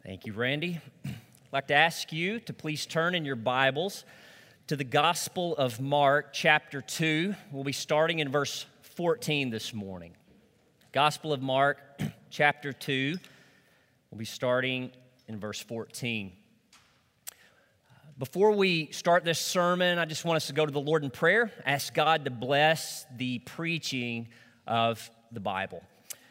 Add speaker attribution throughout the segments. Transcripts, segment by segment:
Speaker 1: Thank you, Randy. I'd like to ask you to please turn in your Bibles to the Gospel of Mark, chapter 2. We'll be starting in verse 14 this morning. Gospel of Mark, chapter 2. We'll be starting in verse 14. Before we start this sermon, I just want us to go to the Lord in prayer, ask God to bless the preaching of the Bible.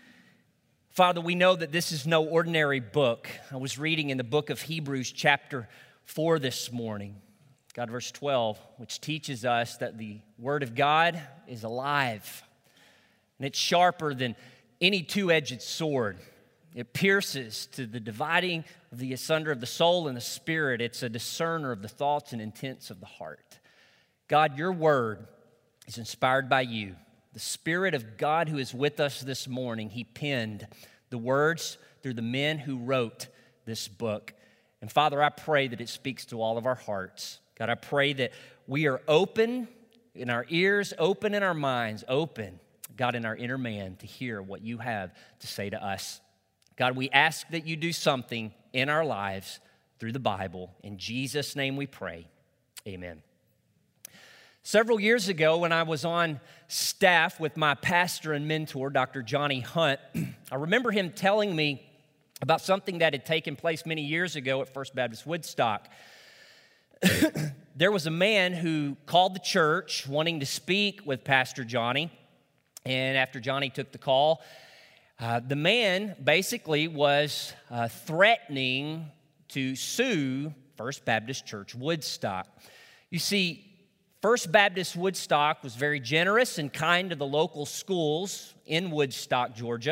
Speaker 1: Father, we know that this is no ordinary book. I was reading in the book of Hebrews chapter 4 this morning, God, verse 12, which teaches us that the Word of God is alive, and it's sharper than any two-edged sword. It pierces to the dividing of the asunder of the soul and the spirit. It's a discerner of the thoughts and intents of the heart. God, your Word is inspired by you. The Spirit of God who is with us this morning, He penned the words through the men who wrote this book. And Father, I pray that it speaks to all of our hearts. God, I pray that we are open in our ears, open in our minds, open, God, in our inner man to hear what you have to say to us. God, we ask that you do something in our lives through the Bible. In Jesus' name we pray. Amen. Several years ago, when I was on staff with my pastor and mentor, Dr. Johnny Hunt, I remember him telling me about something that had taken place many years ago at First Baptist Woodstock. There was a man who called the church wanting to speak with Pastor Johnny, and after Johnny took the call, the man basically was threatening to sue First Baptist Church Woodstock. You see, First Baptist Woodstock was very generous and kind to the local schools in Woodstock, Georgia.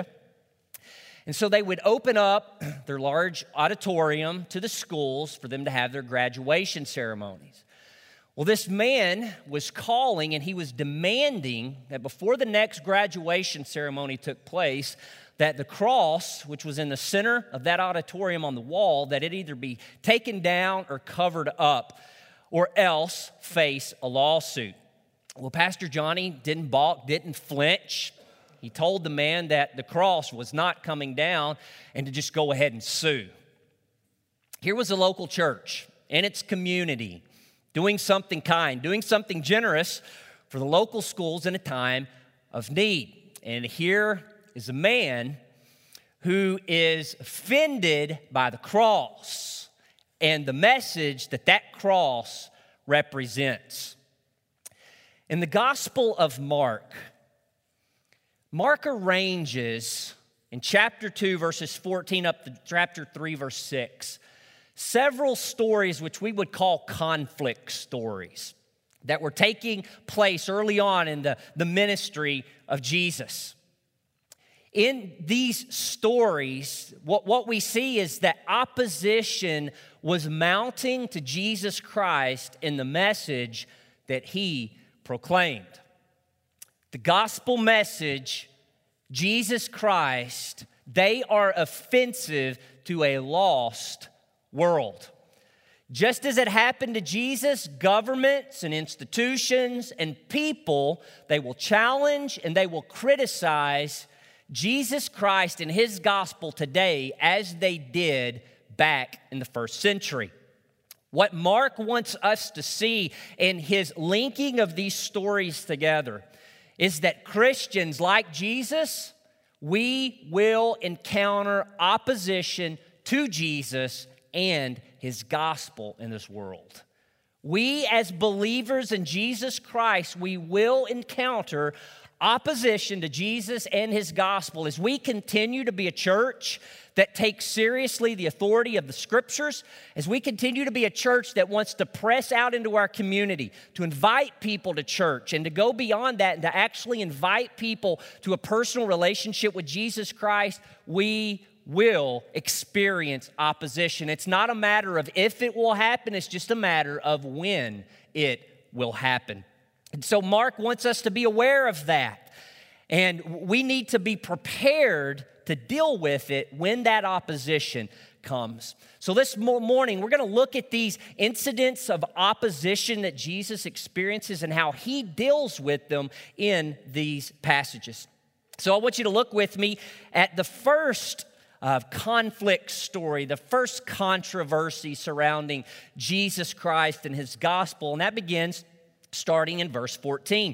Speaker 1: And so they would open up their large auditorium to the schools for them to have their graduation ceremonies. Well, this man was calling and he was demanding that before the next graduation ceremony took place, that the cross, which was in the center of that auditorium on the wall, that it either be taken down or covered up, or else face a lawsuit. Well, Pastor Johnny didn't balk, didn't flinch. He told the man that the cross was not coming down and to just go ahead and sue. Here was a local church in its community doing something kind, doing something generous for the local schools in a time of need. And here is a man who is offended by the cross and the message that that cross represents. In the Gospel of Mark, Mark arranges in chapter 2, verses 14 up to chapter 3, verse 6, several stories which we would call conflict stories that were taking place early on in the ministry of Jesus. In these stories, what we see is that opposition was mounting to Jesus Christ in the message that he proclaimed. The gospel message, Jesus Christ, they are offensive to a lost world. Just as it happened to Jesus, governments and institutions and people, they will challenge and they will criticize Jesus Christ and his gospel today as they did back in the first century. What Mark wants us to see in his linking of these stories together is that Christians like Jesus, we will encounter opposition to Jesus and his gospel in this world. We as believers in Jesus Christ, we will encounter opposition to Jesus and his gospel as we continue to be a church that takes seriously the authority of the scriptures, as we continue to be a church that wants to press out into our community, to invite people to church, and to go beyond that and to actually invite people to a personal relationship with Jesus Christ, we will experience opposition. It's not a matter of if it will happen, it's just a matter of when it will happen. And so Mark wants us to be aware of that. And we need to be prepared to deal with it when that opposition comes. So this morning, we're going to look at these incidents of opposition that Jesus experiences and how he deals with them in these passages. So I want you to look with me at the first conflict story, the first controversy surrounding Jesus Christ and his gospel, and that begins starting in verse 14.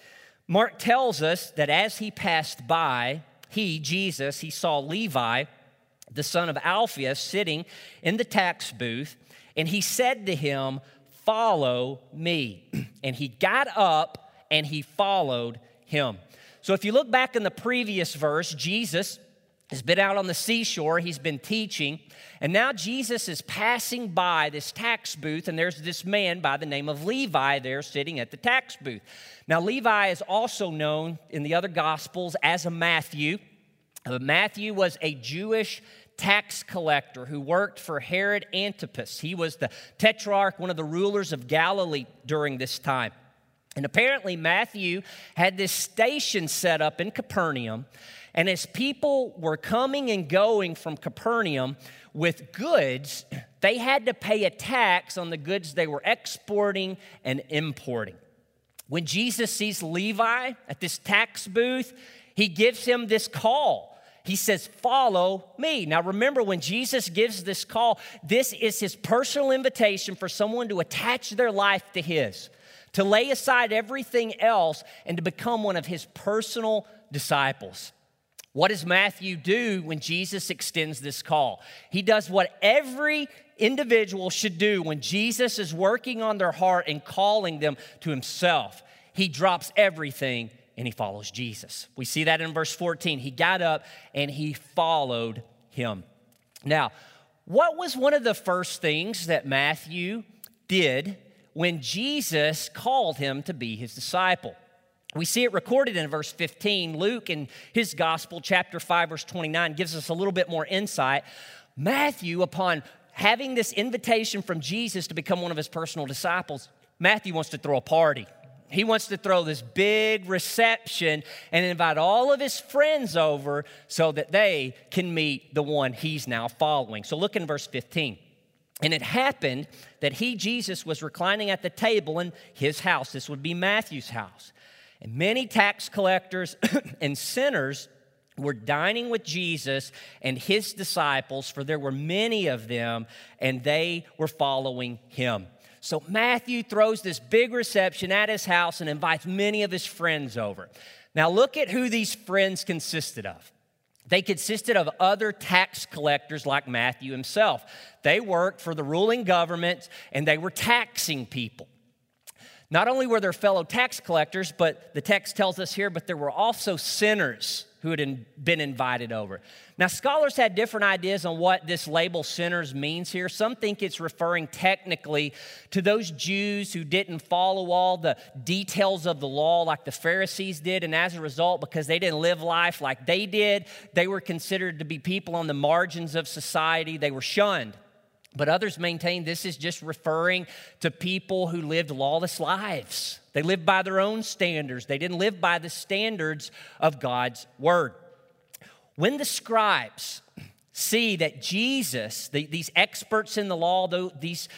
Speaker 1: Mark tells us that as he passed by, Jesus, he saw Levi, the son of Alphaeus, sitting in the tax booth, and he said to him, "Follow me." And he got up and he followed him. So if you look back in the previous verse, Jesus has been out on the seashore, he's been teaching, and now Jesus is passing by this tax booth, and there's this man by the name of Levi there sitting at the tax booth. Now, Levi is also known in the other Gospels as a Matthew. Matthew was a Jewish tax collector who worked for Herod Antipas. He was the tetrarch, one of the rulers of Galilee during this time. And apparently Matthew had this station set up in Capernaum, and as people were coming and going from Capernaum with goods, they had to pay a tax on the goods they were exporting and importing. When Jesus sees Levi at this tax booth, he gives him this call. He says, "Follow me." Now remember, when Jesus gives this call, this is his personal invitation for someone to attach their life to his, to lay aside everything else and to become one of his personal disciples. What does Matthew do when Jesus extends this call? He does what every individual should do when Jesus is working on their heart and calling them to himself. He drops everything and he follows Jesus. We see that in verse 14. He got up and he followed him. Now, what was one of the first things that Matthew did when Jesus called him to be his disciple? We see it recorded in verse 15. Luke, in his gospel, chapter 5, verse 29, gives us a little bit more insight. Matthew, upon having this invitation from Jesus to become one of his personal disciples, Matthew wants to throw a party. He wants to throw this big reception and invite all of his friends over so that they can meet the one he's now following. So look in verse 15. And it happened that Jesus, was reclining at the table in his house. This would be Matthew's house. And many tax collectors and sinners were dining with Jesus and his disciples, for there were many of them, and they were following him. So Matthew throws this big reception at his house and invites many of his friends over. Now look at who these friends consisted of. They consisted of other tax collectors like Matthew himself. They worked for the ruling government and they were taxing people. Not only were there fellow tax collectors, but the text tells us here, but there were also sinners who had been invited over. Now, scholars had different ideas on what this label sinners means here. Some think it's referring technically to those Jews who didn't follow all the details of the law like the Pharisees did, and as a result, because they didn't live life like they did, they were considered to be people on the margins of society. They were shunned. But others maintain this is just referring to people who lived lawless lives. They lived by their own standards. They didn't live by the standards of God's word. When the scribes see that Jesus, these experts in the law, these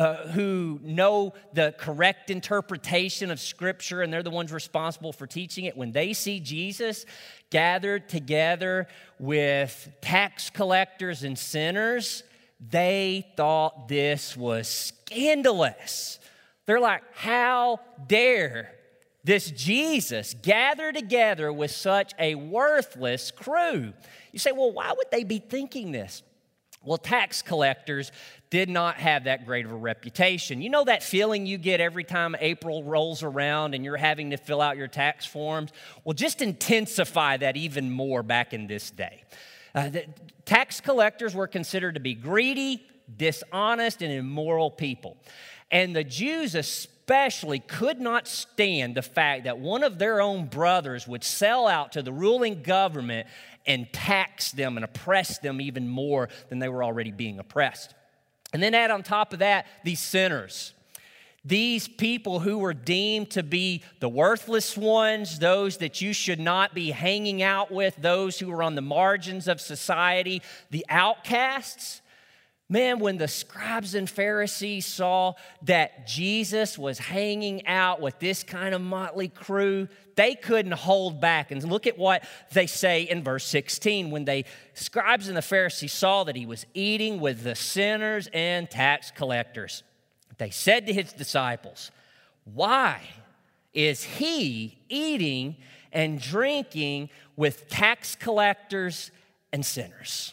Speaker 1: who know the correct interpretation of Scripture, and they're the ones responsible for teaching it, when they see Jesus gathered together with tax collectors and sinners, they thought this was scandalous. They're like, how dare this Jesus gather together with such a worthless crew? You say, well, why would they be thinking this? Well, tax collectors did not have that great of a reputation. You know that feeling you get every time April rolls around and you're having to fill out your tax forms? Well, just intensify that even more back in this day. The tax collectors were considered to be greedy, dishonest, and immoral people. And the Jews especially could not stand the fact that one of their own brothers would sell out to the ruling government and tax them and oppress them even more than they were already being oppressed. And then add on top of that, these sinners. These people who were deemed to be the worthless ones, those that you should not be hanging out with, those who were on the margins of society, the outcasts, Man, when the scribes and Pharisees saw that Jesus was hanging out with this kind of motley crew, they couldn't hold back. And look at what they say in verse 16. When the scribes and the Pharisees saw that he was eating with the sinners and tax collectors, they said to his disciples, "Why is he eating and drinking with tax collectors and sinners?"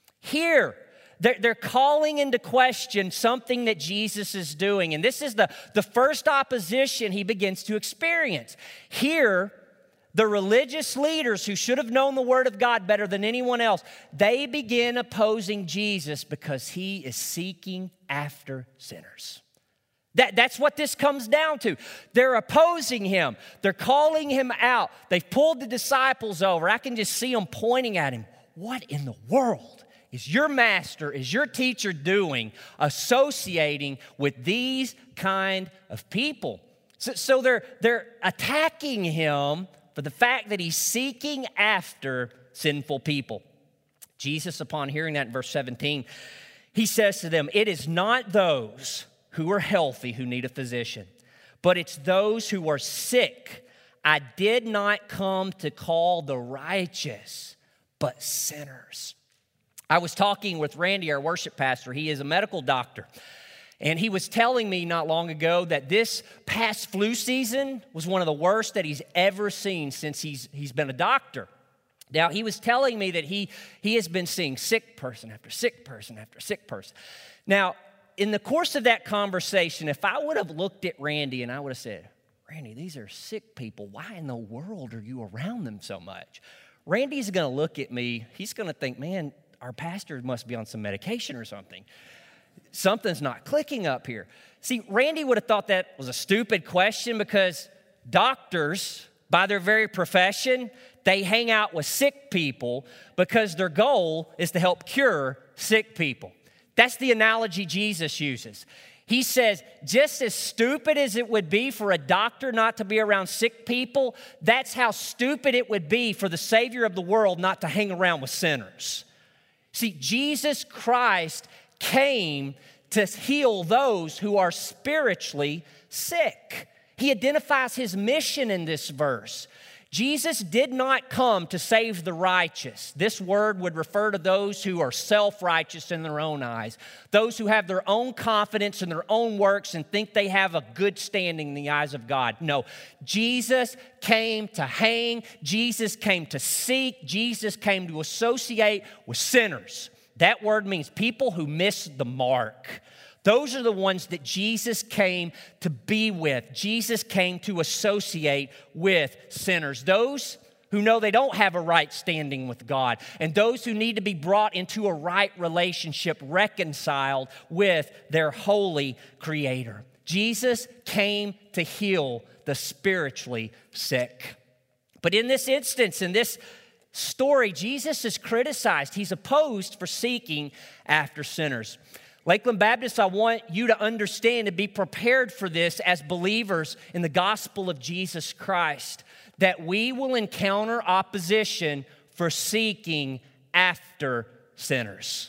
Speaker 1: Here, they're calling into question something that Jesus is doing. And this is the first opposition he begins to experience. Here, the religious leaders who should have known the Word of God better than anyone else, they begin opposing Jesus because he is seeking after sinners. That's what this comes down to. They're opposing him. They're calling him out. They've pulled the disciples over. I can just see them pointing at him. What in the world is your master, is your teacher doing associating with these kind of people? So they're attacking him for the fact that he's seeking after sinful people. Jesus, upon hearing that in verse 17, he says to them, "It is not those who are healthy who need a physician, but it's those who are sick. I did not come to call the righteous, but sinners." I was talking with Randy, our worship pastor. He is a medical doctor. And he was telling me not long ago that this past flu season was one of the worst that he's ever seen since he's been a doctor. Now, he was telling me that he has been seeing sick person after sick person after sick person. Now, in the course of that conversation, if I would have looked at Randy and I would have said, "Randy, these are sick people. Why in the world are you around them so much?" Randy's going to look at me. He's going to think, "Man, our pastor must be on some medication or something. Something's not clicking up here." See, Randy would have thought that was a stupid question because doctors, by their very profession, they hang out with sick people because their goal is to help cure sick people. That's the analogy Jesus uses. He says, just as stupid as it would be for a doctor not to be around sick people, that's how stupid it would be for the Savior of the world not to hang around with sinners. See, Jesus Christ came to heal those who are spiritually sick. He identifies his mission in this verse. Jesus did not come to save the righteous. This word would refer to those who are self-righteous in their own eyes, those who have their own confidence in their own works and think they have a good standing in the eyes of God. No, Jesus came to hang. Jesus came to seek. Jesus came to associate with sinners. That word means people who miss the mark. Those are the ones that Jesus came to be with. Jesus came to associate with sinners. Those who know they don't have a right standing with God, and those who need to be brought into a right relationship, reconciled with their holy Creator. Jesus came to heal the spiritually sick. But in this instance, in this story, Jesus is criticized. He's opposed for seeking after sinners. Lakeland Baptist, I want you to understand and be prepared for this as believers in the gospel of Jesus Christ, that we will encounter opposition for seeking after sinners.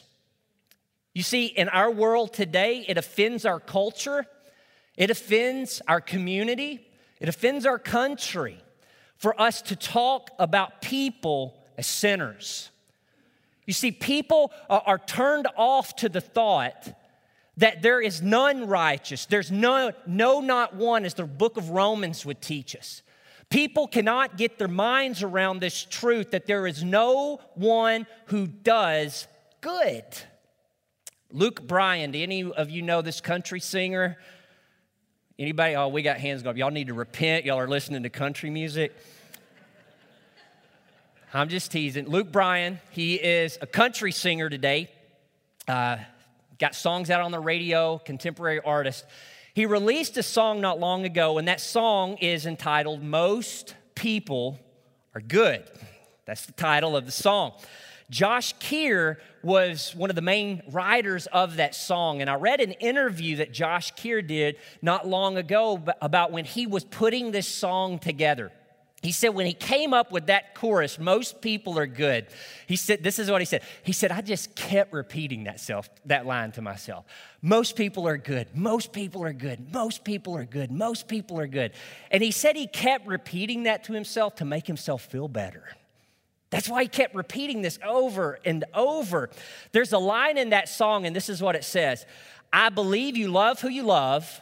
Speaker 1: You see, in our world today, it offends our culture, it offends our community, it offends our country for us to talk about people as sinners. You see, people are turned off to the thought that there is none righteous. There's no, not one, as the book of Romans would teach us. People cannot get their minds around this truth that there is no one who does good. Luke Bryan, do any of you know this country singer? Anybody? Oh, we got hands going. Y'all need to repent. Y'all are listening to country music. I'm just teasing. Luke Bryan, he is a country singer today. Got songs out on the radio, contemporary artist. He released a song not long ago, and that song is entitled, "Most People Are Good." That's the title of the song. Josh Keir was one of the main writers of that song, and I read an interview that Josh Keir did not long ago about when he was putting this song together. He said when he came up with that chorus, most people are good. He said, this is what he said. He said, I just kept repeating that line to myself. Most people are good. Most people are good. Most people are good. Most people are good. And he said he kept repeating that to himself to make himself feel better. That's why he kept repeating this over and over. There's a line in that song, and this is what it says. I believe you love who you love.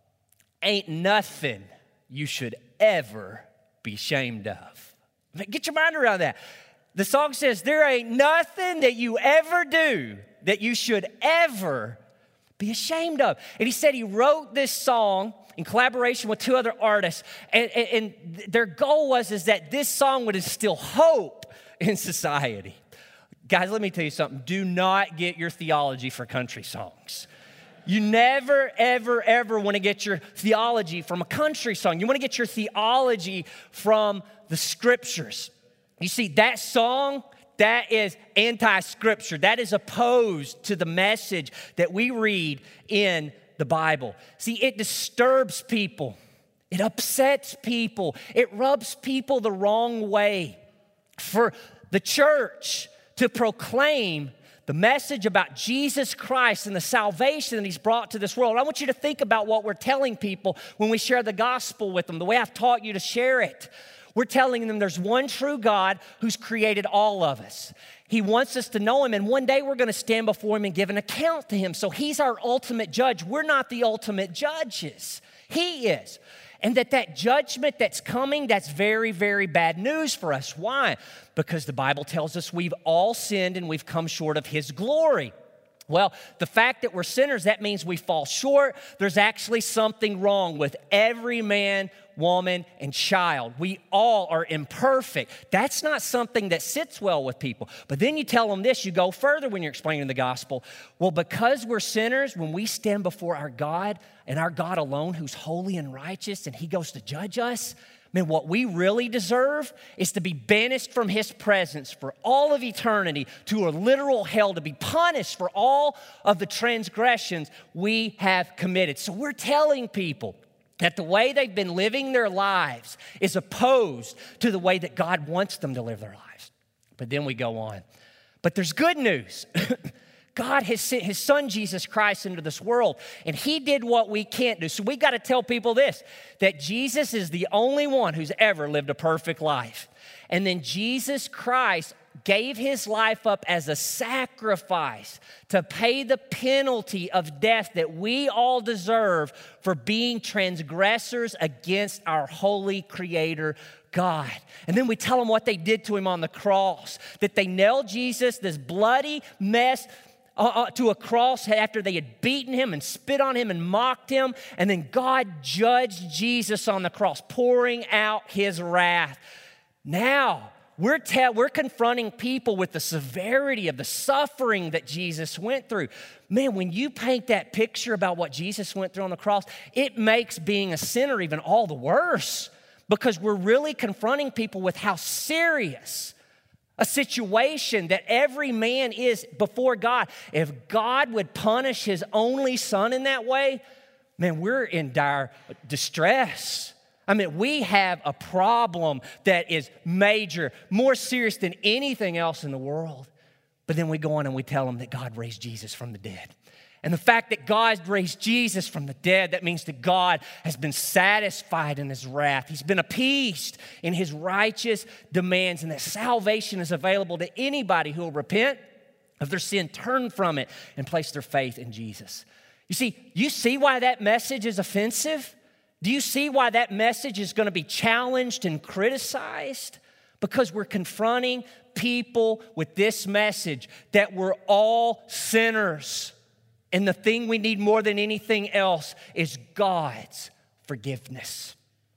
Speaker 1: Ain't nothing you should ever be ashamed of. Get your mind around that. The song says, there ain't nothing that you ever do that you should ever be ashamed of. And he said he wrote this song in collaboration with two other artists, and their goal was that this song would instill hope in society. Guys, let me tell you something. Do not get your theology for country songs. You never, ever, ever want to get your theology from a country song. You want to get your theology from the scriptures. You see, that song, that is anti-scripture. That is opposed to the message that we read in the Bible. See, it disturbs people. It upsets people. It rubs people the wrong way. For the church to proclaim the message about Jesus Christ and the salvation that he's brought to this world. I want you to think about what we're telling people when we share the gospel with them, the way I've taught you to share it. We're telling them there's one true God who's created all of us. He wants us to know him, and one day we're going to stand before him and give an account to him. So he's our ultimate judge. We're not the ultimate judges. He is. And that judgment that's coming, that's very, very bad news for us. Why? Because the Bible tells us we've all sinned and we've come short of his glory. Well, the fact that we're sinners, that means we fall short. There's actually something wrong with every man, woman, and child. We all are imperfect. That's not something that sits well with people. But then you tell them this, you go further when you're explaining the gospel. Well, because we're sinners, when we stand before our God and our God alone who's holy and righteous and he goes to judge us, man, what we really deserve is to be banished from his presence for all of eternity to a literal hell, to be punished for all of the transgressions we have committed. So we're telling people that the way they've been living their lives is opposed to the way that God wants them to live their lives. But then we go on. But there's good news. God has sent his son, Jesus Christ, into this world, and he did what we can't do. So we got to tell people this, that Jesus is the only one who's ever lived a perfect life. And then Jesus Christ gave his life up as a sacrifice to pay the penalty of death that we all deserve for being transgressors against our holy Creator God. And then we tell them what they did to him on the cross, that they nailed Jesus, this bloody mess, to a cross after they had beaten him and spit on him and mocked him. And then God judged Jesus on the cross, pouring out his wrath. Now, we're confronting people with the severity of the suffering that Jesus went through. Man, when you paint that picture about what Jesus went through on the cross, it makes being a sinner even all the worse, because we're really confronting people with how serious a situation that every man is before God. If God would punish his only son in that way, man, we're in dire distress. I mean, we have a problem that is major, more serious than anything else in the world. But then we go on and we tell them that God raised Jesus from the dead. And the fact that God raised Jesus from the dead, that means that God has been satisfied in his wrath. He's been appeased in his righteous demands, and that salvation is available to anybody who will repent of their sin, turn from it, and place their faith in Jesus. You see why that message is offensive? Do you see why that message is going to be challenged and criticized? Because we're confronting people with this message that we're all sinners. And the thing we need more than anything else is God's forgiveness.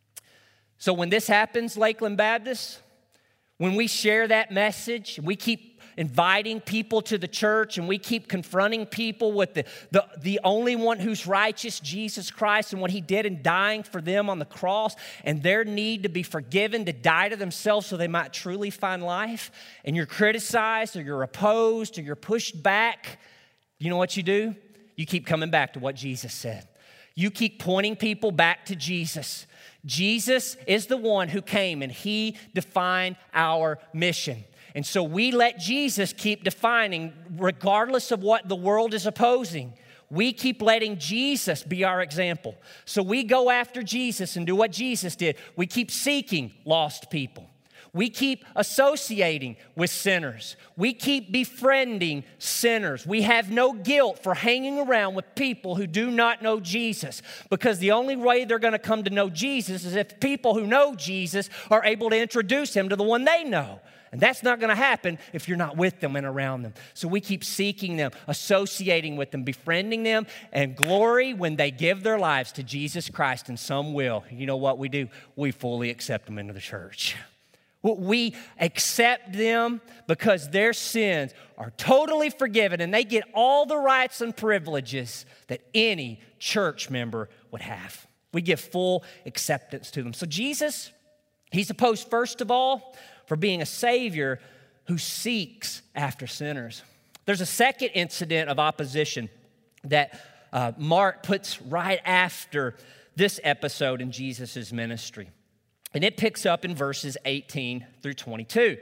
Speaker 1: So when this happens, Lakeland Baptist, when we share that message, we keep inviting people to the church and we keep confronting people with the only one who's righteous, Jesus Christ, and what he did in dying for them on the cross, and their need to be forgiven, to die to themselves so they might truly find life, and you're criticized or you're opposed or you're pushed back, you know what you do? You keep coming back to what Jesus said. You keep pointing people back to Jesus. Jesus is the one who came and he defined our mission. And so we let Jesus keep defining, regardless of what the world is opposing. We keep letting Jesus be our example. So we go after Jesus and do what Jesus did. We keep seeking lost people. We keep associating with sinners. We keep befriending sinners. We have no guilt for hanging around with people who do not know Jesus, because the only way they're going to come to know Jesus is if people who know Jesus are able to introduce him to the one they know. And that's not going to happen if you're not with them and around them. So we keep seeking them, associating with them, befriending them, and glory when they give their lives to Jesus Christ, and some will. You know what we do? We fully accept them into the church. We accept them because their sins are totally forgiven and they get all the rights and privileges that any church member would have. We give full acceptance to them. So Jesus, he's opposed first of all for being a Savior who seeks after sinners. There's a second incident of opposition that Mark puts right after this episode in Jesus' ministry. And it picks up in verses 18 through 22.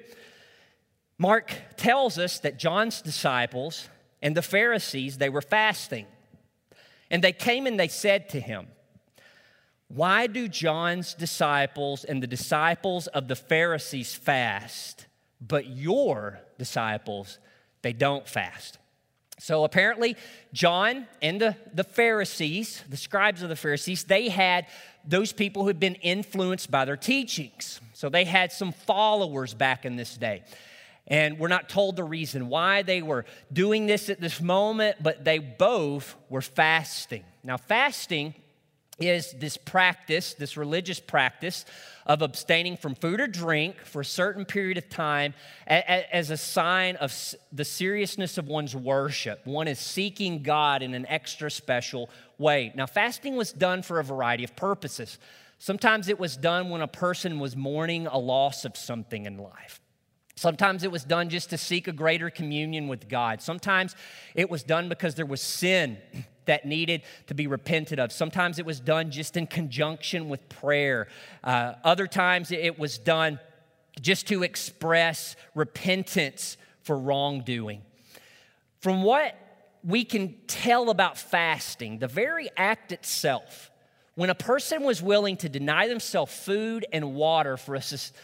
Speaker 1: Mark tells us that John's disciples and the Pharisees, they were fasting. And they came and they said to him, "Why do John's disciples and the disciples of the Pharisees fast, but your disciples, they don't fast?" So apparently, John and the Pharisees, the scribes of the Pharisees, they had those people who had been influenced by their teachings. So they had some followers back in this day. And we're not told the reason why they were doing this at this moment, but they both were fasting. Now, fasting is this practice, this religious practice of abstaining from food or drink for a certain period of time as a sign of the seriousness of one's worship. One is seeking God in an extra special way. Now, fasting was done for a variety of purposes. Sometimes it was done when a person was mourning a loss of something in life. Sometimes it was done just to seek a greater communion with God. Sometimes it was done because there was sin that needed to be repented of. Sometimes it was done just in conjunction with prayer. Other times it was done just to express repentance for wrongdoing. From what we can tell about fasting, the very act itself, when a person was willing to deny themselves food and water for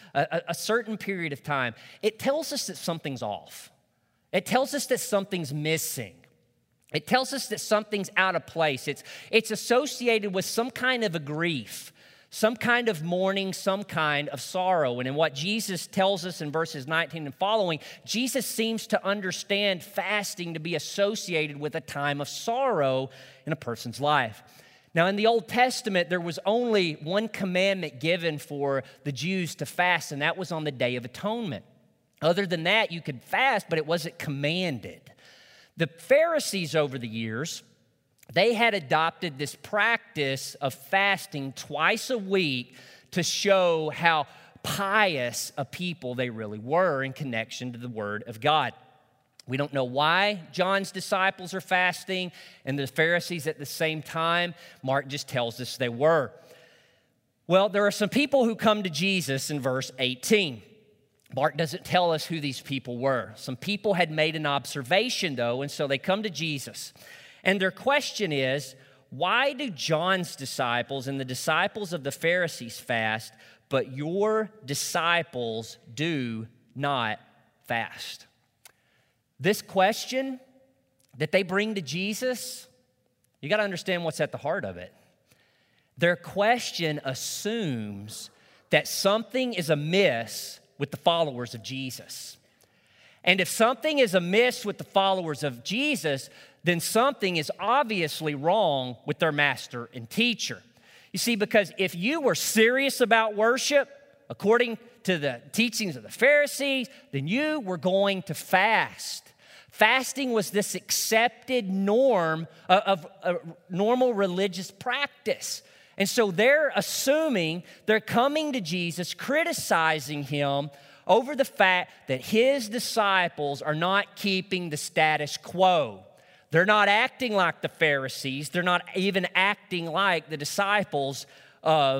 Speaker 1: a certain period of time, it tells us that something's off. It tells us that something's missing. It tells us that something's out of place. It's associated with some kind of a grief, some kind of mourning, some kind of sorrow. And in what Jesus tells us in verses 19 and following, Jesus seems to understand fasting to be associated with a time of sorrow in a person's life. Now, in the Old Testament, there was only one commandment given for the Jews to fast, and that was on the Day of Atonement. Other than that, you could fast, but it wasn't commanded. The Pharisees over the years, they had adopted this practice of fasting twice a week to show how pious a people they really were in connection to the Word of God. We don't know why John's disciples are fasting and the Pharisees at the same time. Mark just tells us they were. Well, there are some people who come to Jesus in verse 18. Mark doesn't tell us who these people were. Some people had made an observation, though, and so they come to Jesus. And their question is, why do John's disciples and the disciples of the Pharisees fast, but your disciples do not fast? This question that they bring to Jesus, you got to understand what's at the heart of it. Their question assumes that something is amiss with the followers of Jesus. And if something is amiss with the followers of Jesus, then something is obviously wrong with their master and teacher. You see, because if you were serious about worship, according to the teachings of the Pharisees, then you were going to fast. Fasting was this accepted norm of normal religious practice. And so they're assuming, they're coming to Jesus, criticizing him over the fact that his disciples are not keeping the status quo. They're not acting like the Pharisees. They're not even acting like the disciples of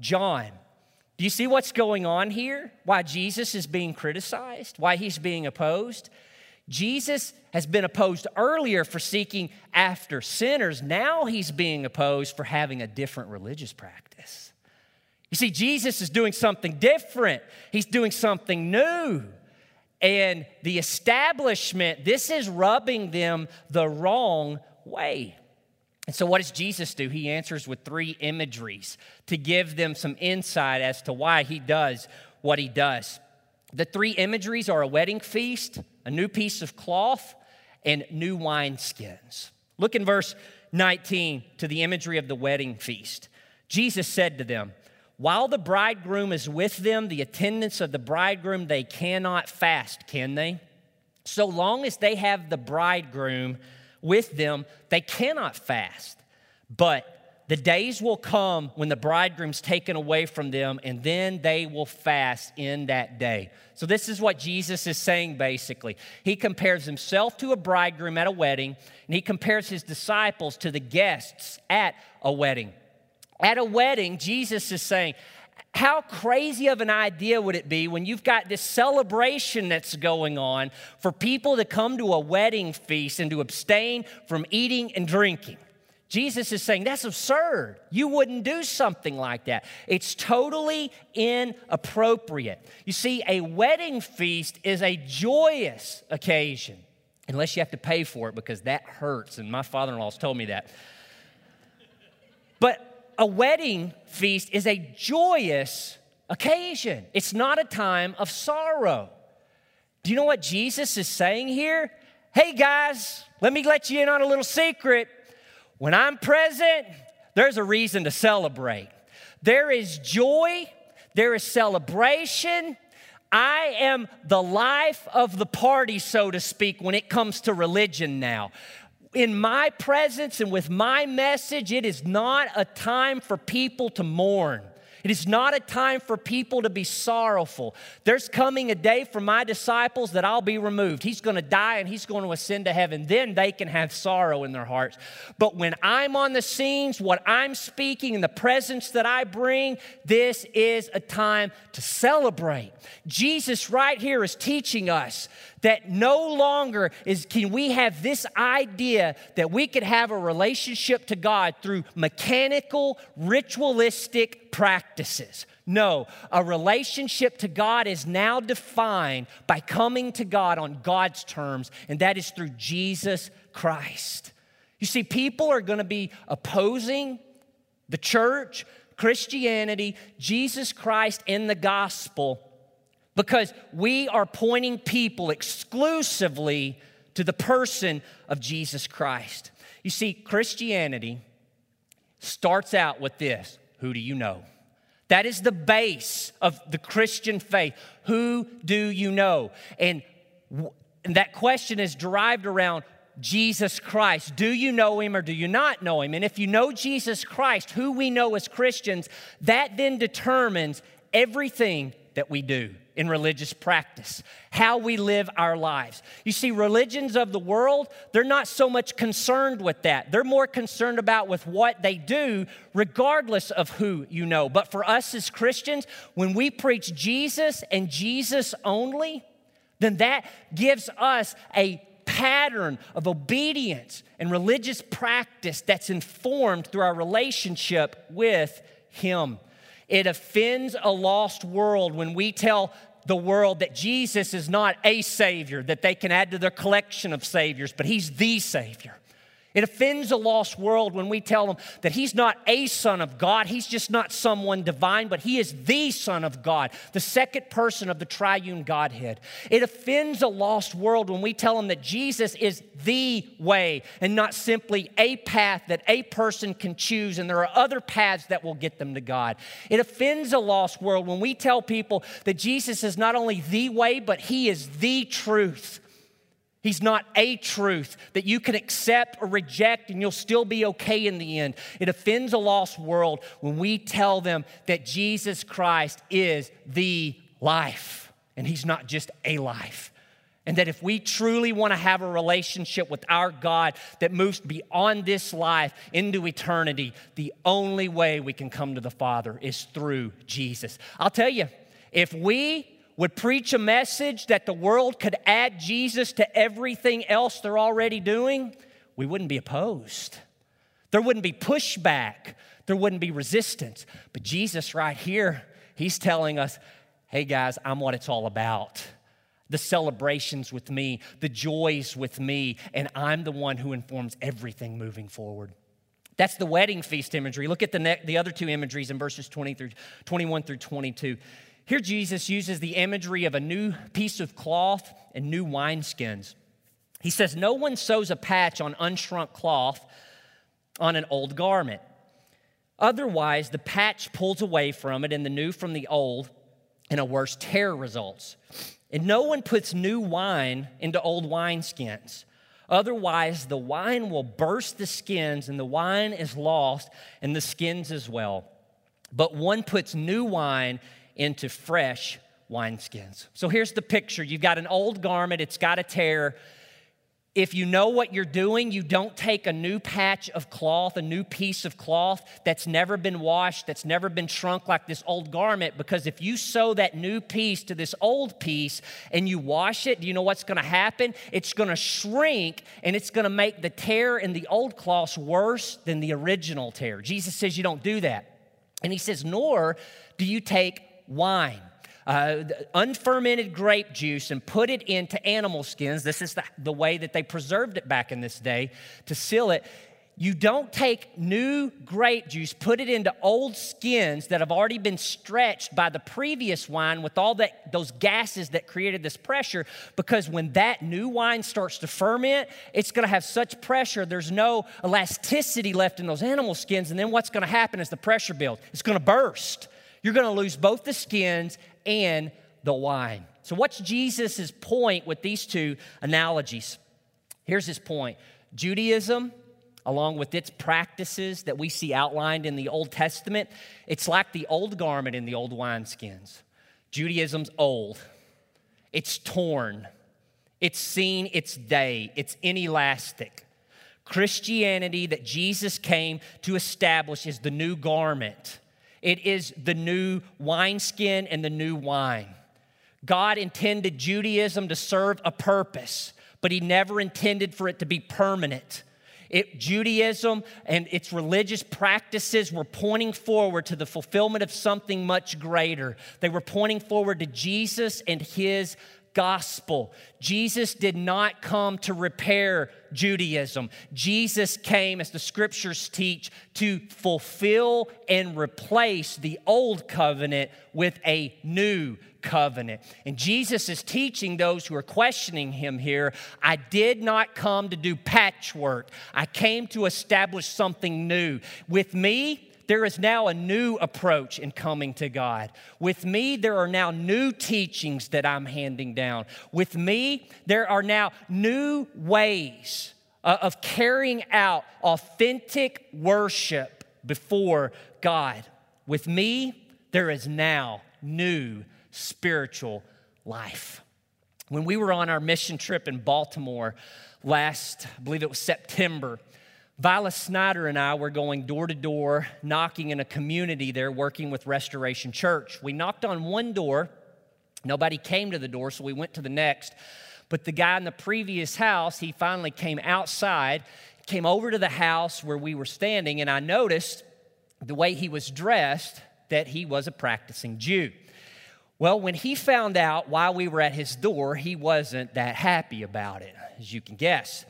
Speaker 1: John. Do you see what's going on here? Why Jesus is being criticized? Why he's being opposed? Jesus has been opposed earlier for seeking after sinners. Now he's being opposed for having a different religious practice. You see, Jesus is doing something different. He's doing something new. And the establishment, this is rubbing them the wrong way. And so what does Jesus do? He answers with 3 imageries to give them some insight as to why he does what he does. The 3 imageries are a wedding feast, a new piece of cloth, and new wineskins. Look in verse 19 to the imagery of the wedding feast. Jesus said to them, while the bridegroom is with them, the attendants of the bridegroom, they cannot fast, can they? So long as they have the bridegroom with them, they cannot fast. But the days will come when the bridegroom's taken away from them, and then they will fast in that day. So this is what Jesus is saying basically. He compares himself to a bridegroom at a wedding, and he compares his disciples to the guests at a wedding. At a wedding, Jesus is saying, how crazy of an idea would it be when you've got this celebration that's going on for people to come to a wedding feast and to abstain from eating and drinking? Jesus is saying, that's absurd. You wouldn't do something like that. It's totally inappropriate. You see, a wedding feast is a joyous occasion, unless you have to pay for it, because that hurts, and my father-in-law's told me that. But a wedding feast is a joyous occasion. It's not a time of sorrow. Do you know what Jesus is saying here? Hey guys, let me let you in on a little secret. When I'm present, there's a reason to celebrate. There is joy, there is celebration. I am the life of the party, so to speak, when it comes to religion now. In my presence and with my message, it is not a time for people to mourn. It is not a time for people to be sorrowful. There's coming a day for my disciples that I'll be removed. He's going to die and he's going to ascend to heaven. Then they can have sorrow in their hearts. But when I'm on the scenes, what I'm speaking and the presence that I bring, this is a time to celebrate. Jesus right here is teaching us that no longer can we have this idea that we could have a relationship to God through mechanical, ritualistic practices. No, a relationship to God is now defined by coming to God on God's terms, and that is through Jesus Christ. You see, people are going to be opposing the church, Christianity, Jesus Christ, and the gospel, because we are pointing people exclusively to the person of Jesus Christ. You see, Christianity starts out with this: who do you know? That is the base of the Christian faith. Who do you know? And that question is derived around Jesus Christ. Do you know him or do you not know him? And if you know Jesus Christ, who we know as Christians, that then determines everything that we do in religious practice, how we live our lives. You see, religions of the world, they're not so much concerned with that. They're more concerned about with what they do, regardless of who you know. But for us as Christians, when we preach Jesus and Jesus only, then that gives us a pattern of obedience and religious practice that's informed through our relationship with him. It offends a lost world when we tell the world that Jesus is not a Savior that they can add to their collection of Saviors, but he's the Savior. It offends a lost world when we tell them that he's not a Son of God, he's just not someone divine, but he is the Son of God, the second person of the triune Godhead. It offends a lost world when we tell them that Jesus is the way and not simply a path that a person can choose, and there are other paths that will get them to God. It offends a lost world when we tell people that Jesus is not only the way, but he is the truth. He's not a truth that you can accept or reject and you'll still be okay in the end. It offends a lost world when we tell them that Jesus Christ is the life and he's not just a life. And that if we truly want to have a relationship with our God that moves beyond this life into eternity, the only way we can come to the Father is through Jesus. I'll tell you, if we would preach a message that the world could add Jesus to everything else they're already doing, we wouldn't be opposed. There wouldn't be pushback. There wouldn't be resistance. But Jesus right here, he's telling us, hey guys, I'm what it's all about. The celebrations with me, the joys with me, and I'm the one who informs everything moving forward. That's the wedding feast imagery. Look at the other two imageries in verses 21 through 22. Here Jesus uses the imagery of a new piece of cloth and new wineskins. He says, no one sews a patch on unshrunk cloth on an old garment. Otherwise, the patch pulls away from it and the new from the old, and a worse tear results. And no one puts new wine into old wineskins. Otherwise, the wine will burst the skins, and the wine is lost, and the skins as well. But one puts new wine into fresh wineskins. So here's the picture. You've got an old garment. It's got a tear. If you know what you're doing, you don't take a new patch of cloth, a new piece of cloth that's never been washed, that's never been shrunk like this old garment, because if you sew that new piece to this old piece and you wash it, do you know what's going to happen? It's going to shrink, and it's going to make the tear in the old cloth worse than the original tear. Jesus says you don't do that. And he says, nor do you take wine. Unfermented grape juice and put it into animal skins. This is the way that they preserved it back in this day to seal it. You don't take new grape juice, put it into old skins that have already been stretched by the previous wine with all those gases that created this pressure, because when that new wine starts to ferment, it's going to have such pressure, there's no elasticity left in those animal skins, and then what's going to happen is the pressure builds. It's going to burst. You're going to lose both the skins and the wine. So what's Jesus' point with these two analogies? Here's his point. Judaism, along with its practices that we see outlined in the Old Testament, it's like the old garment in the old wineskins. Judaism's old. It's torn. It's seen its day. It's inelastic. Christianity that Jesus came to establish is the new garment. It is the new wineskin and the new wine. God intended Judaism to serve a purpose, but he never intended for it to be permanent. Judaism and its religious practices were pointing forward to the fulfillment of something much greater. They were pointing forward to Jesus and his gospel. Jesus did not come to repair Judaism. Jesus came, as the scriptures teach, to fulfill and replace the old covenant with a new covenant. And Jesus is teaching those who are questioning him here, I did not come to do patchwork. I came to establish something new. With me, there is now a new approach in coming to God. With me, there are now new teachings that I'm handing down. With me, there are now new ways of carrying out authentic worship before God. With me, there is now new spiritual life. When we were on our mission trip in Baltimore last, I believe it was September, Vila Snyder and I were going door to door, knocking in a community there, working with Restoration Church. We knocked on one door. Nobody came to the door, so we went to the next. But the guy in the previous house, he finally came outside, came over to the house where we were standing, and I noticed the way he was dressed that he was a practicing Jew. Well, when he found out why we were at his door, he wasn't that happy about it, as you can guess.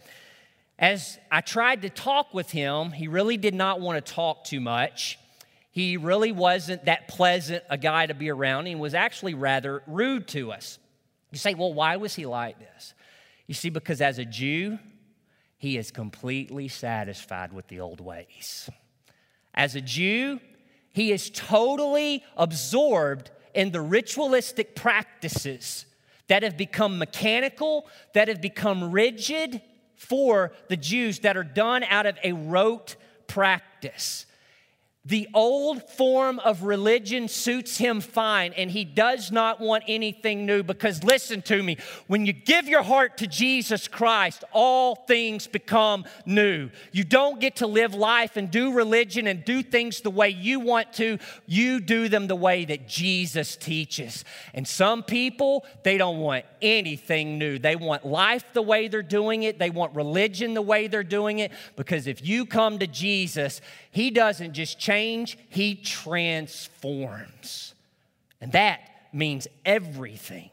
Speaker 1: As I tried to talk with him, he really did not want to talk too much. He really wasn't that pleasant a guy to be around. He was actually rather rude to us. You say, well, why was he like this? You see, because as a Jew, he is completely satisfied with the old ways. As a Jew, he is totally absorbed in the ritualistic practices that have become mechanical, that have become rigid, for the Jews, that are done out of a rote practice. The old form of religion suits him fine, and he does not want anything new because, listen to me, when you give your heart to Jesus Christ, all things become new. You don't get to live life and do religion and do things the way you want to. You do them the way that Jesus teaches. And some people, they don't want anything new. They want life the way they're doing it. They want religion the way they're doing it, because if you come to Jesus, He doesn't just change, He transforms. And that means everything.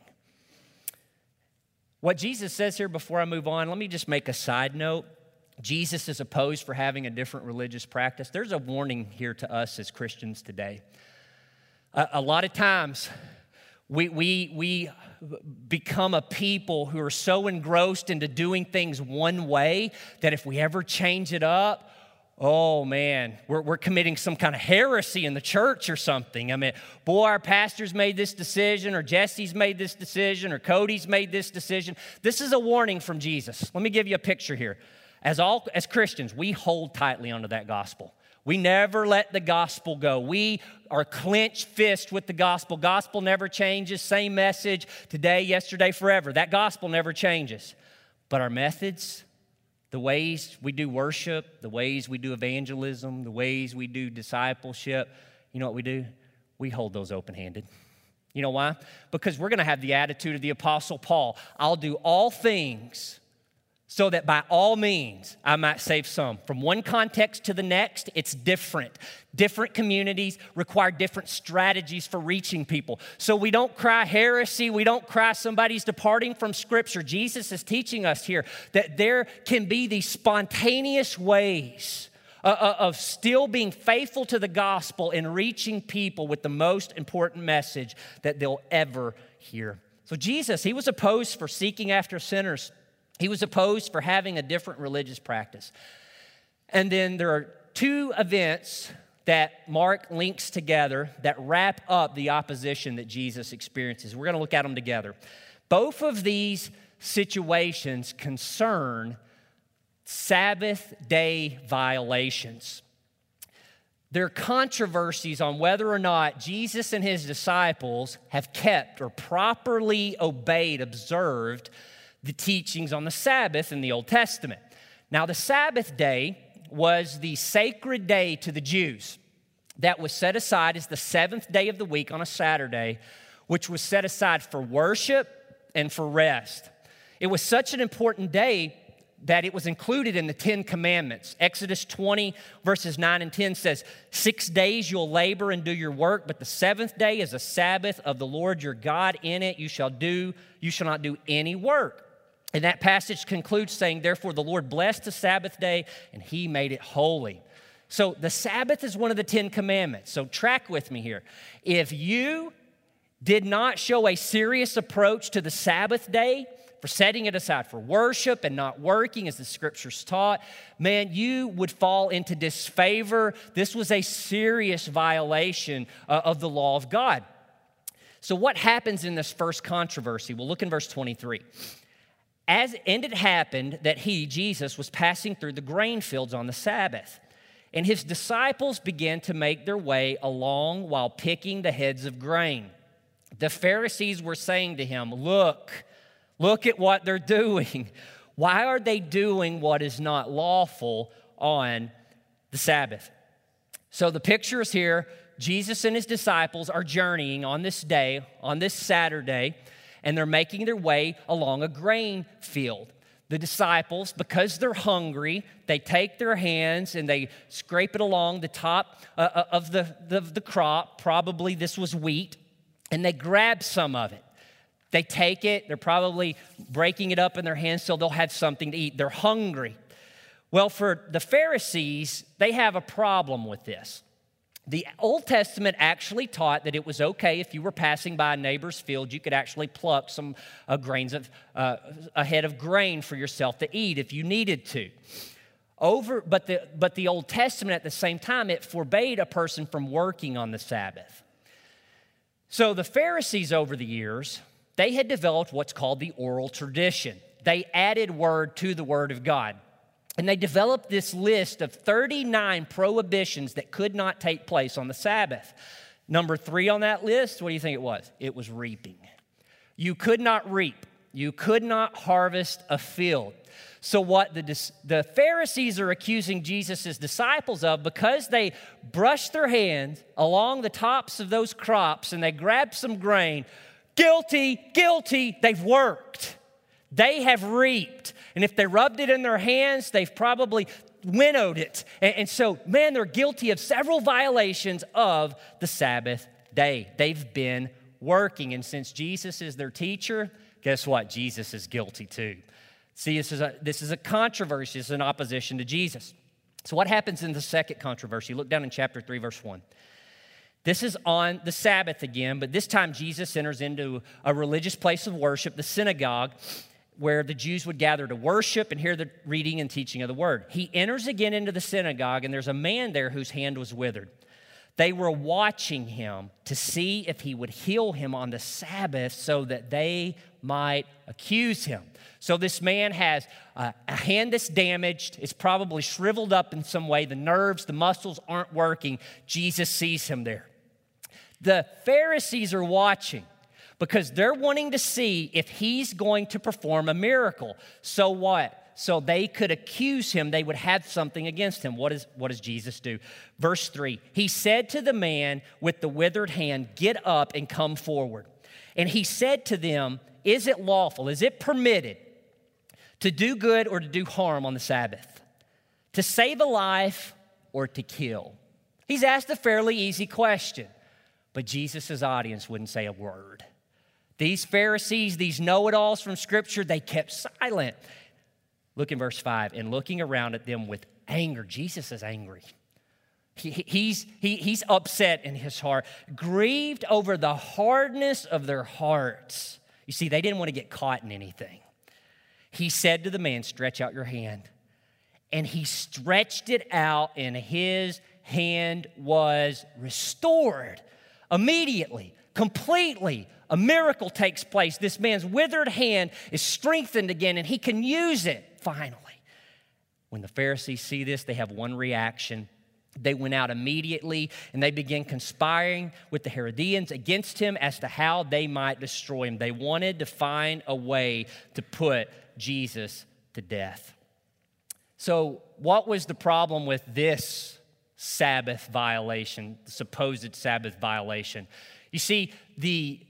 Speaker 1: What Jesus says here before I move on, let me just make a side note. Jesus is opposed for having a different religious practice. There's a warning here to us as Christians today. A lot of times, we become a people who are so engrossed into doing things one way that if we ever change it up, oh man, we're committing some kind of heresy in the church or something. I mean, boy, our pastor's made this decision, or Jesse's made this decision, or Cody's made this decision. This is a warning from Jesus. Let me give you a picture here. As Christians, we hold tightly onto that gospel. We never let the gospel go. We are clenched fist with the gospel. Gospel never changes. Same message today, yesterday, forever. That gospel never changes. But our methods, the ways we do worship, the ways we do evangelism, the ways we do discipleship, you know what we do? We hold those open-handed. You know why? Because we're going to have the attitude of the Apostle Paul. I'll do all things so that by all means I might save some. From one context to the next, it's different. Different communities require different strategies for reaching people. So we don't cry heresy. We don't cry somebody's departing from Scripture. Jesus is teaching us here that there can be these spontaneous ways of still being faithful to the gospel and reaching people with the most important message that they'll ever hear. So Jesus, He was opposed for seeking after sinners. He was opposed for having a different religious practice. And then there are two events that Mark links together that wrap up the opposition that Jesus experiences. We're going to look at them together. Both of these situations concern Sabbath day violations. There are controversies on whether or not Jesus and His disciples have kept or properly observed the teachings on the Sabbath in the Old Testament. Now, the Sabbath day was the sacred day to the Jews that was set aside as the seventh day of the week on a Saturday, which was set aside for worship and for rest. It was such an important day that it was included in the Ten Commandments. Exodus 20, verses 9 and 10 says, 6 days you'll labor and do your work, but the seventh day is a Sabbath of the Lord your God. In it you shall not do any work. And that passage concludes saying, therefore the Lord blessed the Sabbath day and He made it holy. So the Sabbath is one of the 10 Commandments. So track with me here. If you did not show a serious approach to the Sabbath day, for setting it aside for worship and not working as the Scriptures taught, man, you would fall into disfavor. This was a serious violation of the law of God. So what happens in this first controversy? Well, look in verse 23. And it happened that He, Jesus, was passing through the grain fields on the Sabbath, and His disciples began to make their way along while picking the heads of grain. The Pharisees were saying to Him, Look at what they're doing. Why are they doing what is not lawful on the Sabbath? So the picture is here. Jesus and His disciples are journeying on this day, on this Saturday, and they're making their way along a grain field. The disciples, because they're hungry, they take their hands and they scrape it along the top of the crop. Probably this was wheat, and they grab some of it. They take it, they're probably breaking it up in their hands so they'll have something to eat. They're hungry. Well, for the Pharisees, they have a problem with this. The Old Testament actually taught that it was okay if you were passing by a neighbor's field, you could actually pluck some grains of a head of grain for yourself to eat if you needed to. But the Old Testament at the same time, it forbade a person from working on the Sabbath. So the Pharisees over the years, they had developed what's called the oral tradition. They added word to the Word of God. And they developed this list of 39 prohibitions that could not take place on the Sabbath. Number 3 on that list, what do you think it was? It was reaping. You could not reap. You could not harvest a field. So what the Pharisees are accusing Jesus' disciples of, because they brushed their hands along the tops of those crops and they grabbed some grain, guilty, guilty, they've worked. They have reaped. And if they rubbed it in their hands, they've probably winnowed it. And so, man, they're guilty of several violations of the Sabbath day. They've been working. And since Jesus is their teacher, guess what? Jesus is guilty too. See, this is a controversy. It's an opposition to Jesus. So what happens in the second controversy? Look down in chapter 3, verse 1. This is on the Sabbath again, but this time Jesus enters into a religious place of worship, the synagogue, where the Jews would gather to worship and hear the reading and teaching of the word. He enters again into the synagogue, and there's a man there whose hand was withered. They were watching him to see if he would heal him on the Sabbath so that they might accuse him. So this man has a hand that's damaged. It's probably shriveled up in some way. The nerves, the muscles aren't working. Jesus sees him there. The Pharisees are watching because they're wanting to see if he's going to perform a miracle. So what? So they could accuse him. They would have something against him. What does Jesus do? Verse 3, he said to the man with the withered hand, "Get up and come forward." And he said to them, "Is it lawful, is it permitted to do good or to do harm on the Sabbath? To save a life or to kill?" He's asked a fairly easy question, but Jesus' audience wouldn't say a word. These Pharisees, these know-it-alls from Scripture, they kept silent. Look in verse 5, and looking around at them with anger. Jesus is angry. He's upset in his heart, grieved over the hardness of their hearts. You see, they didn't want to get caught in anything. He said to the man, "Stretch out your hand." And he stretched it out, and his hand was restored immediately, completely. A miracle takes place. This man's withered hand is strengthened again, and he can use it finally. When the Pharisees see this, they have one reaction. They went out immediately, and they began conspiring with the Herodians against him as to how they might destroy him. They wanted to find a way to put Jesus to death. So what was the problem with this Sabbath violation, the supposed Sabbath violation? You see, the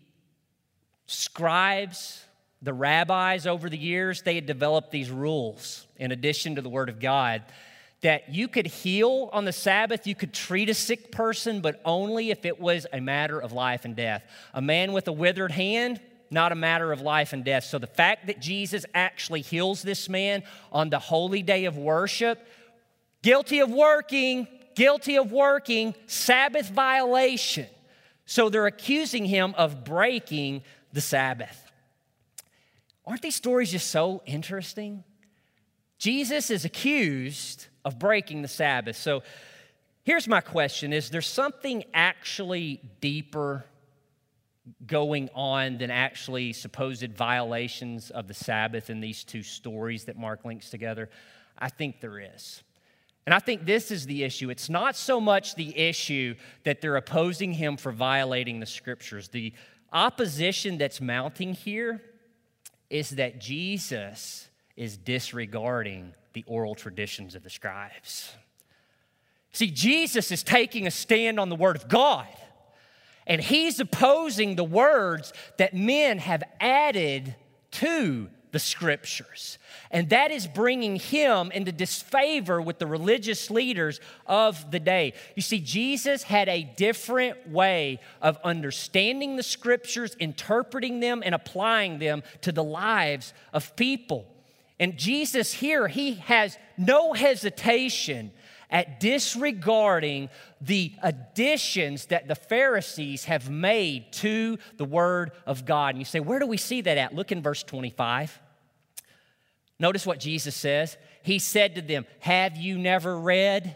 Speaker 1: scribes, the rabbis over the years, they had developed these rules in addition to the Word of God that you could heal on the Sabbath, you could treat a sick person, but only if it was a matter of life and death. A man with a withered hand, not a matter of life and death. So the fact that Jesus actually heals this man on the holy day of worship, guilty of working, Sabbath violation. So they're accusing him of breaking the Sabbath. Aren't these stories just so interesting? Jesus is accused of breaking the Sabbath. So here's my question. Is there something actually deeper going on than actually supposed violations of the Sabbath in these two stories that Mark links together? I think there is. And I think this is the issue. It's not so much the issue that they're opposing him for violating the Scriptures. The opposition that's mounting here is that Jesus is disregarding the oral traditions of the scribes. See, Jesus is taking a stand on the Word of God, and he's opposing the words that men have added to the Scriptures. And that is bringing him into disfavor with the religious leaders of the day. You see, Jesus had a different way of understanding the Scriptures, interpreting them, and applying them to the lives of people. And Jesus here, he has no hesitation at disregarding the additions that the Pharisees have made to the Word of God. And you say, where do we see that at? Look in verse 25. Notice what Jesus says. He said to them, "Have you never read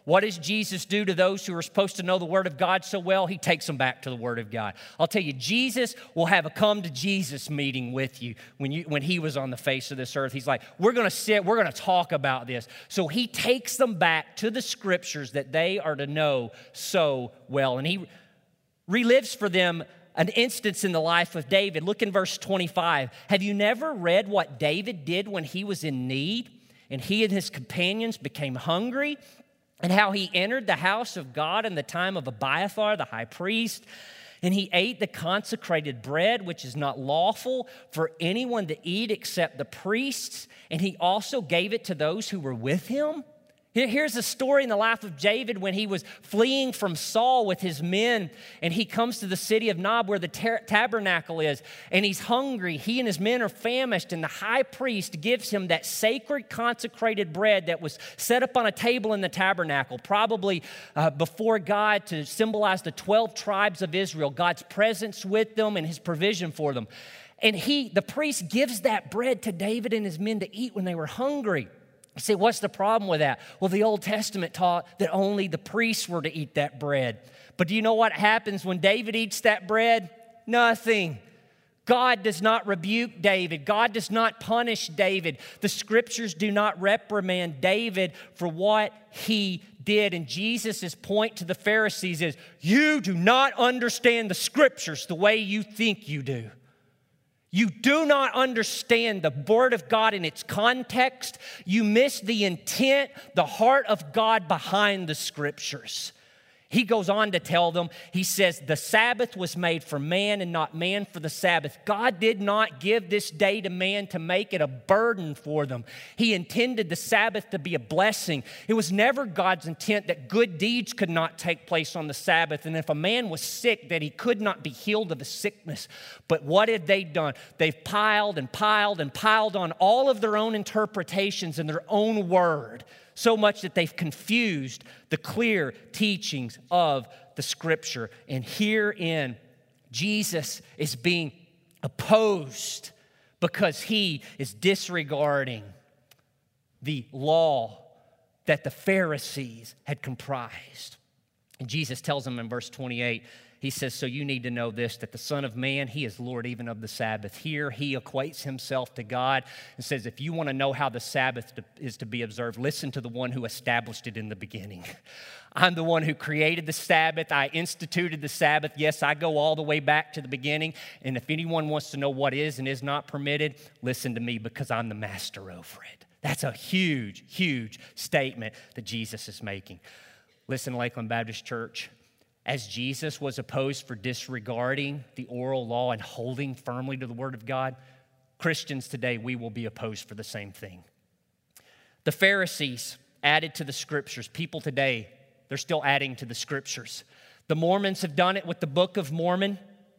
Speaker 1: What does Jesus do to those who are supposed to know the Word of God so well? He takes them back to the Word of God. I'll tell you, Jesus will have a come to Jesus meeting with you when he was on the face of this earth. He's like, we're going to sit, we're going to talk about this. So he takes them back to the Scriptures that they are to know so well. And he relives for them an instance in the life of David. Look in verse 25. Have you never read what David did when he was in need and he and his companions became hungry? And how he entered the house of God in the time of Abiathar, the high priest, and he ate the consecrated bread, which is not lawful for anyone to eat except the priests, and he also gave it to those who were with him. Here's a story in the life of David when he was fleeing from Saul with his men, and he comes to the city of Nob where the tabernacle is, and he's hungry. He and his men are famished, and the high priest gives him that sacred consecrated bread that was set up on a table in the tabernacle, probably before God to symbolize the 12 tribes of Israel, God's presence with them and his provision for them. And the priest gives that bread to David and his men to eat when they were hungry. You say, what's the problem with that? Well, the Old Testament taught that only the priests were to eat that bread. But do you know what happens when David eats that bread? Nothing. God does not rebuke David. God does not punish David. The Scriptures do not reprimand David for what he did. And Jesus' point to the Pharisees is, you do not understand the Scriptures the way you think you do. You do not understand the Word of God in its context. You miss the intent, the heart of God behind the Scriptures. He goes on to tell them, he says, the Sabbath was made for man and not man for the Sabbath. God did not give this day to man to make it a burden for them. He intended the Sabbath to be a blessing. It was never God's intent that good deeds could not take place on the Sabbath, and if a man was sick, that he could not be healed of a sickness. But what had they done? They've piled and piled and piled on all of their own interpretations and their own word, so much that they've confused the clear teachings of the Scripture. And herein, Jesus is being opposed because he is disregarding the law that the Pharisees had comprised. And Jesus tells them in verse 28, he says, so you need to know this, that the Son of Man, he is Lord even of the Sabbath. Here he equates himself to God and says, if you want to know how the Sabbath is to be observed, listen to the one who established it in the beginning. I'm the one who created the Sabbath. I instituted the Sabbath. Yes, I go all the way back to the beginning. And if anyone wants to know what is and is not permitted, listen to me because I'm the master over it. That's a huge, huge statement that Jesus is making. Listen, Lakeland Baptist Church, as Jesus was opposed for disregarding the oral law and holding firmly to the Word of God, Christians today, we will be opposed for the same thing. The Pharisees added to the Scriptures. People today, they're still adding to the Scriptures. The Mormons have done it with the Book of Mormon.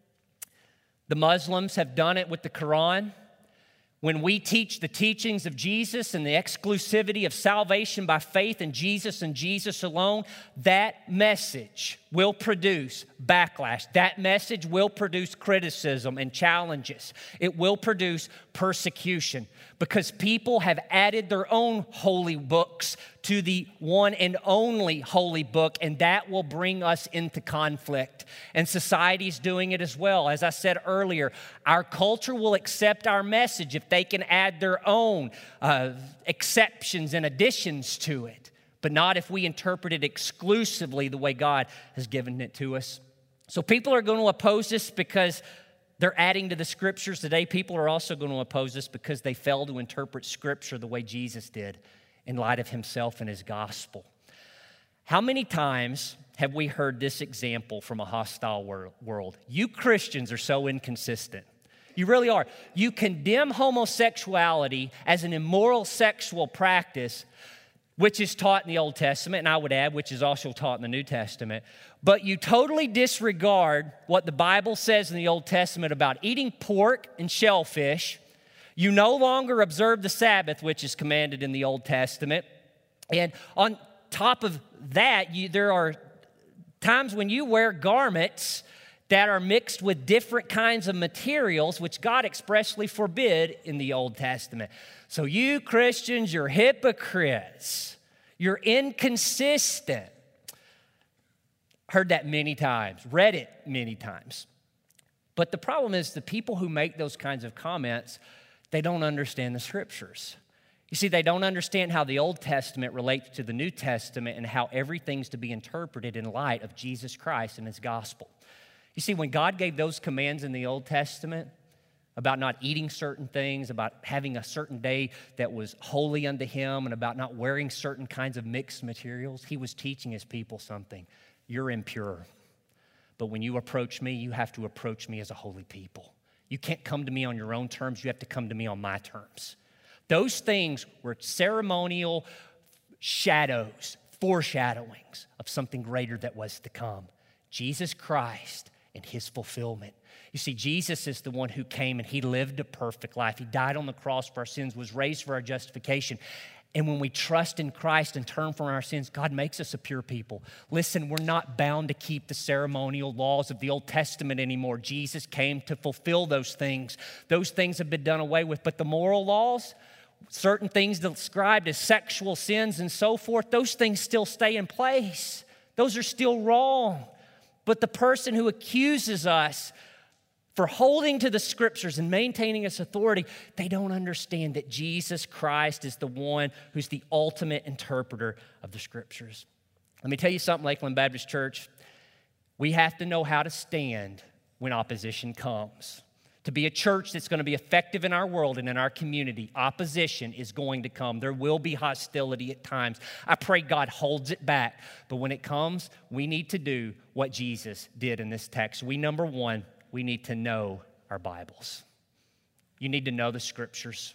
Speaker 1: The Muslims have done it with the Quran. When we teach the teachings of Jesus and the exclusivity of salvation by faith in Jesus and Jesus alone, that message will produce backlash. That message will produce criticism and challenges. It will produce persecution because people have added their own holy books to the one and only holy book, and that will bring us into conflict. And society's doing it as well. As I said earlier, our culture will accept our message if they can add their own exceptions and additions to it, but not if we interpret it exclusively the way God has given it to us. So people are going to oppose this because they're adding to the Scriptures today. People are also going to oppose this because they fail to interpret Scripture the way Jesus did in light of himself and his gospel. How many times have we heard this example from a hostile world? You Christians are so inconsistent. You really are. You condemn homosexuality as an immoral sexual practice, which is taught in the Old Testament, and I would add, which is also taught in the New Testament. But you totally disregard what the Bible says in the Old Testament about eating pork and shellfish. You no longer observe the Sabbath, which is commanded in the Old Testament. And on top of that, there are times when you wear garments that are mixed with different kinds of materials, which God expressly forbid in the Old Testament. So you Christians, you're hypocrites. You're inconsistent. Heard that many times, read it many times. But the problem is the people who make those kinds of comments, they don't understand the Scriptures. You see, they don't understand how the Old Testament relates to the New Testament and how everything's to be interpreted in light of Jesus Christ and His gospel. You see, when God gave those commands in the Old Testament about not eating certain things, about having a certain day that was holy unto Him, and about not wearing certain kinds of mixed materials, He was teaching His people something. You're impure. But when you approach me, you have to approach me as a holy people. You can't come to me on your own terms. You have to come to me on my terms. Those things were ceremonial shadows, foreshadowings of something greater that was to come. Jesus Christ and His fulfillment. You see, Jesus is the one who came and He lived a perfect life. He died on the cross for our sins, was raised for our justification. And when we trust in Christ and turn from our sins, God makes us a pure people. Listen, we're not bound to keep the ceremonial laws of the Old Testament anymore. Jesus came to fulfill those things. Those things have been done away with. But the moral laws, certain things described as sexual sins and so forth, those things still stay in place. Those are still wrong. But the person who accuses us for holding to the Scriptures and maintaining its authority, they don't understand that Jesus Christ is the one who's the ultimate interpreter of the Scriptures. Let me tell you something, Lakeland Baptist Church. We have to know how to stand when opposition comes. To be a church that's going to be effective in our world and in our community, opposition is going to come. There will be hostility at times. I pray God holds it back. But when it comes, we need to do what Jesus did in this text. Number one, we need to know our Bibles. You need to know the Scriptures.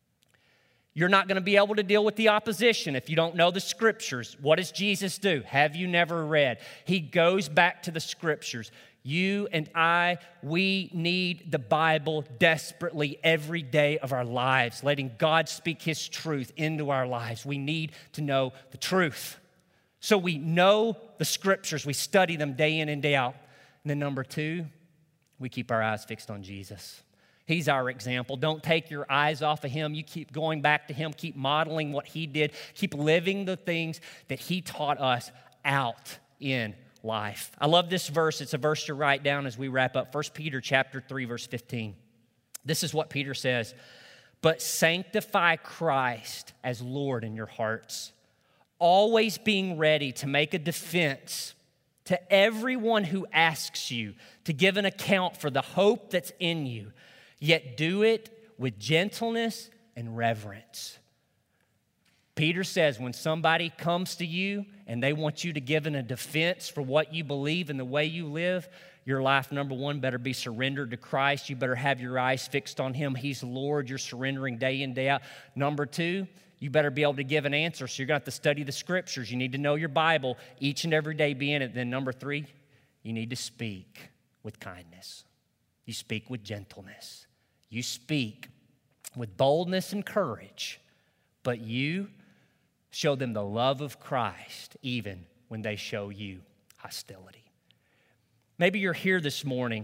Speaker 1: You're not going to be able to deal with the opposition if you don't know the Scriptures. What does Jesus do? Have you never read? He goes back to the Scriptures. You and I, we need the Bible desperately every day of our lives, letting God speak His truth into our lives. We need to know the truth. So we know the Scriptures. We study them day in and day out. And then number two, we keep our eyes fixed on Jesus. He's our example. Don't take your eyes off of Him. You keep going back to Him. Keep modeling what He did. Keep living the things that He taught us out in life. I love this verse. It's a verse to write down as we wrap up. 1 Peter chapter 3, verse 15. This is what Peter says. But sanctify Christ as Lord in your hearts, always being ready to make a defense to everyone who asks you to give an account for the hope that's in you, yet do it with gentleness and reverence. Peter says when somebody comes to you and they want you to give in a defense for what you believe and the way you live, your life, number one, better be surrendered to Christ. You better have your eyes fixed on Him. He's Lord. You're surrendering day in, day out. Number two, you better be able to give an answer. So you're going to have to study the Scriptures. You need to know your Bible each and every day, be in it. Then number three, you need to speak with kindness. You speak with gentleness. You speak with boldness and courage, but you show them the love of Christ even when they show you hostility. Maybe you're here this morning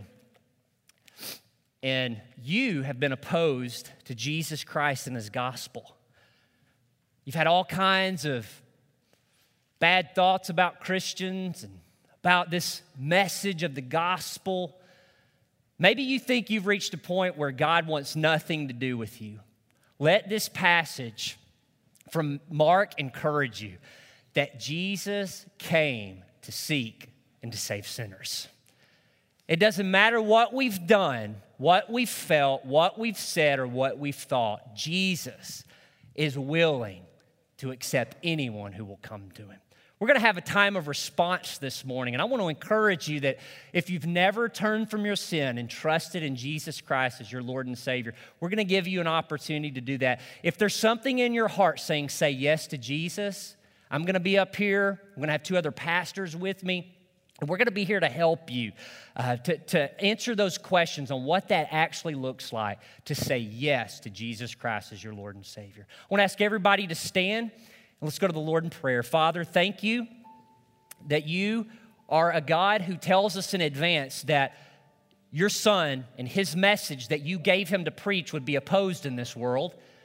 Speaker 1: and you have been opposed to Jesus Christ and His gospel. You've had all kinds of bad thoughts about Christians and about this message of the gospel. Maybe you think you've reached a point where God wants nothing to do with you. Let this passage from Mark encourage you that Jesus came to seek and to save sinners. It doesn't matter what we've done, what we've felt, what we've said, or what we've thought. Jesus is willing to accept anyone who will come to Him. We're going to have a time of response this morning, and I want to encourage you that if you've never turned from your sin and trusted in Jesus Christ as your Lord and Savior, we're going to give you an opportunity to do that. If there's something in your heart saying, say yes to Jesus, I'm going to be up here. I'm going to have two other pastors with me. And we're going to be here to help you to answer those questions on what that actually looks like to say yes to Jesus Christ as your Lord and Savior. I want to ask everybody to stand, and let's go to the Lord in prayer. Father, thank you that you are a God who tells us in advance that your Son and His message that you gave Him to preach would be opposed in this world.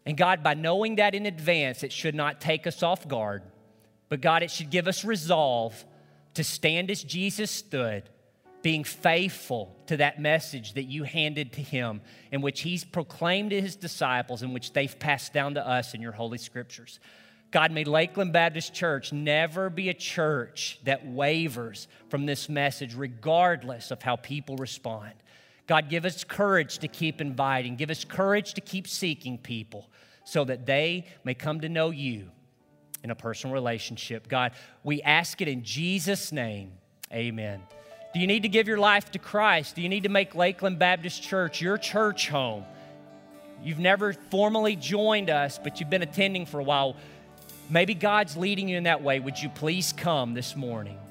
Speaker 1: And God, by knowing that in advance, it should not take us off guard. But God, it should give us resolve to stand as Jesus stood, being faithful to that message that you handed to him, in which he's proclaimed to his disciples, in which they've passed down to us in your Holy Scriptures. God, may Lakeland Baptist Church never be a church that wavers from this message, regardless of how people respond. God, give us courage to keep inviting. Give us courage to keep seeking people so that they may come to know you in a personal relationship. God, we ask it in Jesus' name. Amen. Do you need to give your life to Christ? Do you need to make Lakeland Baptist Church your church home? You've never formally joined us, but you've been attending for a while. Maybe God's leading you in that way. Would you please come this morning?